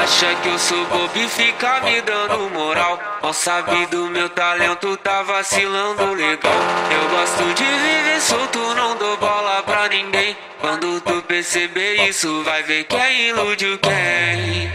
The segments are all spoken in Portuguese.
acha que eu sou bobo e fica me dando moral. Mal sabe do meu talento, tá vacilando legal. Eu gosto de viver solto, não dou bola pra ninguém. Quando tu perceber isso, vai ver quem iludiu quem.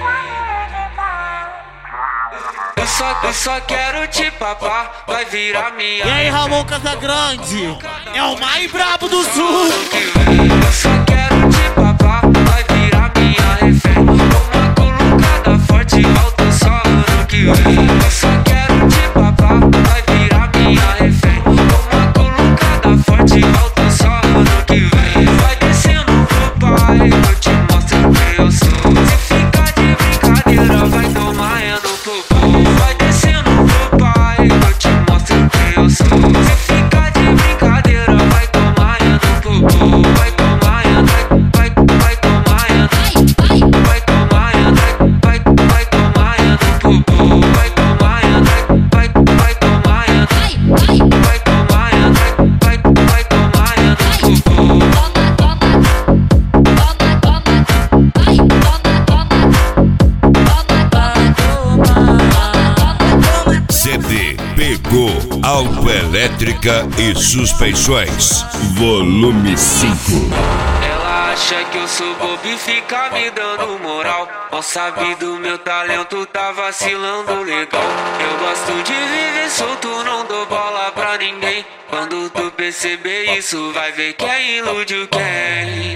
Eu só quero te papar, vai virar minha. E aí, Ramon Casagrande, é o mais brabo do sul. Eu só quero te papar, vai virar minha refém. Uma colocada forte, alto só ano que vem. Eu só quero te papar, vai virar minha refém. Uma colocada forte, alto só ano que vem. Vai descendo pro pai, eu te mostro quem eu sou. Se ficar de brincadeira, vai tomar no popô. Vai descendo pro pai, eu te mostro quem eu sou. Se ficar de brincadeira, vai tomar no popô. Vai tomar, vai tomar, vai tomar, vai tomar no popô. Vai tomar, vai tomar, vai tomar, vai tomar no popô. CD Pegou Autoelétrica e Suspensões, volume 5. Ela acha que eu sou bobo e fica me dando moral. Mal sabe do meu talento, tá vacilando legal. Eu gosto de viver solto, não dou bola pra ninguém. Quando tu perceber isso, vai ver quem iludiu quem.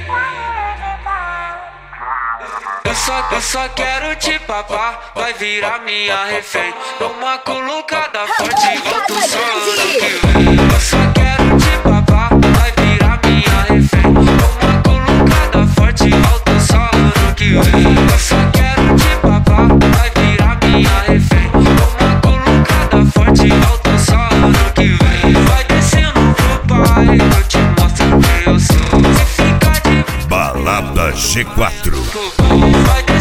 Eu só quero te papar, vai virar minha refém. Uma colocada forte, volto só ano que vem. Eu só quero te papar, vai virar minha refém. Uma colocada forte, volto só ano que vem. Eu só quero te papar, vai virar minha refém. Uma colocada forte, volto só ano que vem. Vai descendo pro pai, eu te mostro quem eu sou. Se ficar de Balada G4. vai